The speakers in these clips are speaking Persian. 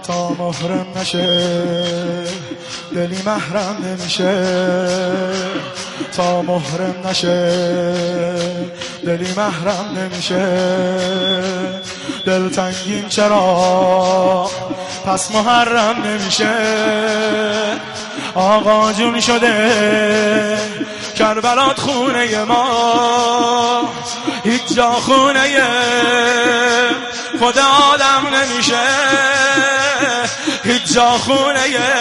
تا محرم نشه دلی محرم نمیشه، تا محرم نشه دلی محرم نمیشه. دلتنگیم چرا پس محرم نمیشه. آقا جون شده کربلات خونه ما، هیچ جا خونه خود آدم نمیشه، هیچ جا خونه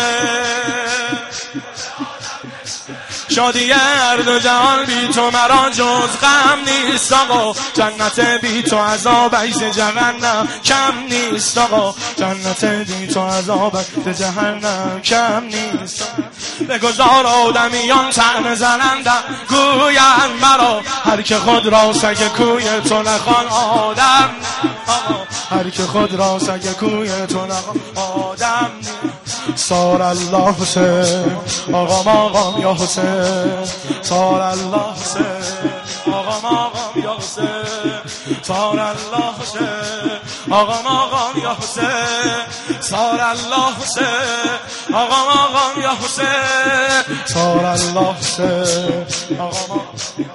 شادی هر دو جهان بی تو مرا جز غم نیست آقا. جنت بی تو عذابش ز جهنم کم نیست آقا. جنت بی تو عذابش ز جهنم کم نیست. بگذار آدمیان طعنه زنندم گویند مرا، هر که خود را سگ کوی تو نخوان آدم آقا. هر که خود را سگ کوی تو نخوان آدم. سار الله حسین آقام آقام یا حسین، سار الله حسین آقام آقام یا حسین، سار الله حسین آقام آقام یا حسین، سار الله حسین آقام آقام یا حسین، سار الله حسین آقام آقام.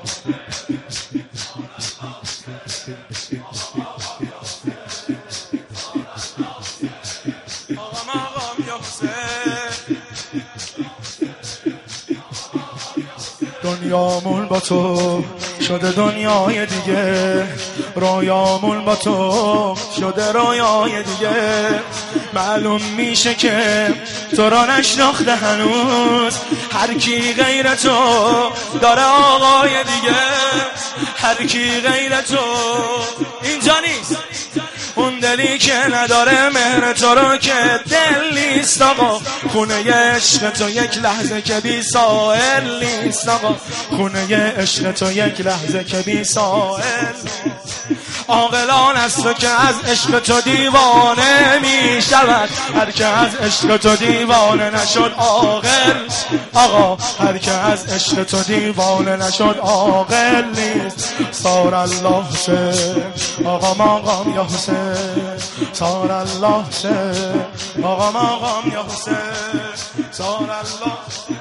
دنیامون با تو شده دنیای دیگه، رویامون با تو شده رویای دیگه. معلوم میشه که تو را نشناخته هنوز، هر کی غیر تو داره آقای دیگه، هر کی غیر تو اینجا نیست. اون دلی که نداره مهر تو رو که دل نیست آقا. خونه عشق تو یک لحظه که بی سائل نیست آقا. خونه عشق تو یک لحظه که بی سائل. عاقلان است تو که از عشق تو دیوانه می شود، هر که از عشق تو دیوانه نشد عاقل آقا. هر که از عشق تو دیوانه نشد عاقل نیست. سار الله حسین آقام آقام یا حسین، سار الله حسین آقام آقام یا حسین، سار الله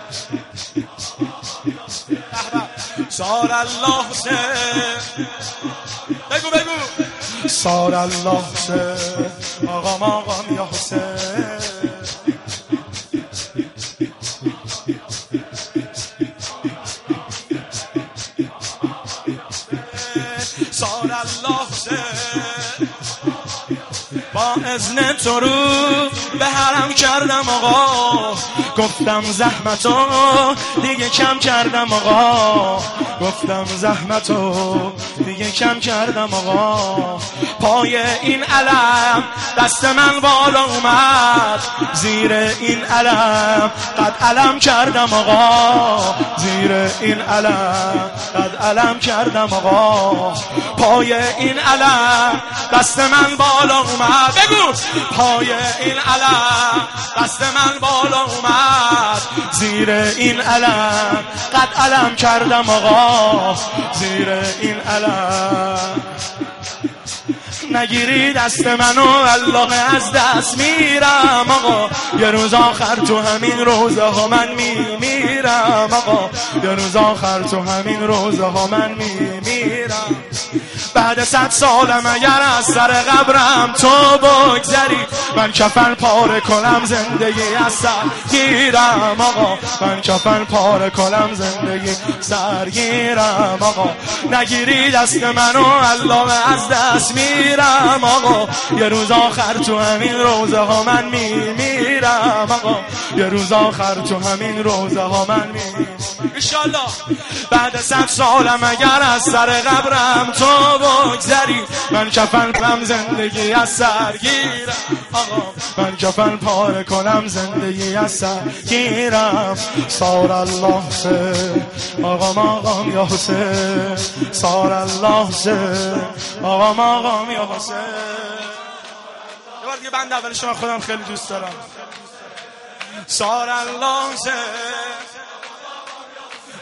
سار الله حسین. بگو بگو سار الله حسین آقام آقام یا حسین. سار الله حسین با اذن تو رو به حرم کردم آقا. گفتم زحمتو دیگه کم کردم آقا. گفتم زحمتو دیگه کم کردم آقا. پای این علم دست من بالا اومد، زیر این علم قد علم کردم آقا. زیر این علم قد علم کردم آقا. پای این علم دست من بالا اومد. بگو پای این علم دست من بالا اومد، زیر این علم قد علم کردم آقا. زیر این علم نگیری دست منو والله از دست میرم آقا. یه روز آخر تو همین روزه ها من میمیرم آقا. یه روز آخر تو همین روزه ها من میمیرم. بعد 100 سالم اگر از سر قبرم تو بگذری، من کفن پاره کنم زندگی از سر گیرم آقا. من کفن پاره کنم زندگی سرگیرم آقا. نگیری دست منو الله از دست میرم آقا. یه روز آخر تو همین روزه ها من میمیرم آقا. یه روز آخر تو همین روزه ها من میمیرم انشالله. بعد 100 سالم اگر از سر قبرم تو بگذری، من کفن کنم زندگی از سر گیرم آقا. من کفن پاره کنم زندگی از سر گیرم. سار الله حسین آقام آقام یا حسین، سار الله حسین آقام آقام یا حسین. یه بار دیگه بند اول شما خودم خیلی دوست دارم. سار الله حسین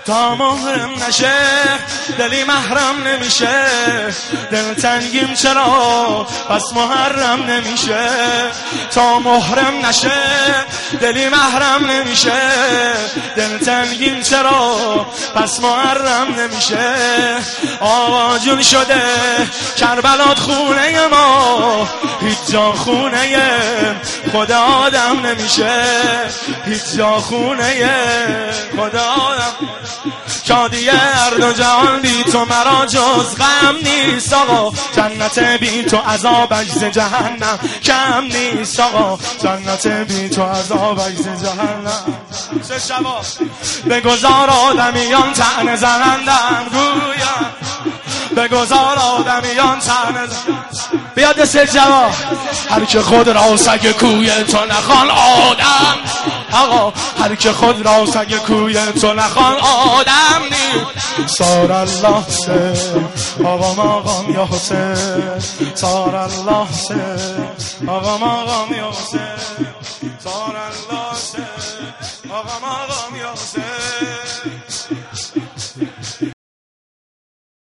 تا محرم نشه دلی محرم نمیشه، دل تنگیم چرا پس محرم نمیشه. تا محرم نشه دلی محرم نمیشه، دل تنگیم چرا پس محرم نمیشه. آقا جون شده کربلات خونه ما، هیچ جا خونه خدا آدم نمیشه، هیچ جا خونه خدا آدم. شادی هر دو جهان بی تو مرا جز غم نیست آقا، جنت بی تو عذابش ز جهنم کم نیست آقا، جنت بی تو عذابش ز جهنم. سه شبا بگذار آدمیان طعنه زنندم گویم، بگذار آدمیان طعنه بیاد سه جوا. هر که خود را سگ کوی تو نخوان آدم آقا، هر که خود را سگ کوی تو نخوان آدم نی. سار الله سه آقا مقام یا حسین، سار الله سه آقا مقام یا حسین، سار الله سه آقا مقام یا حسین.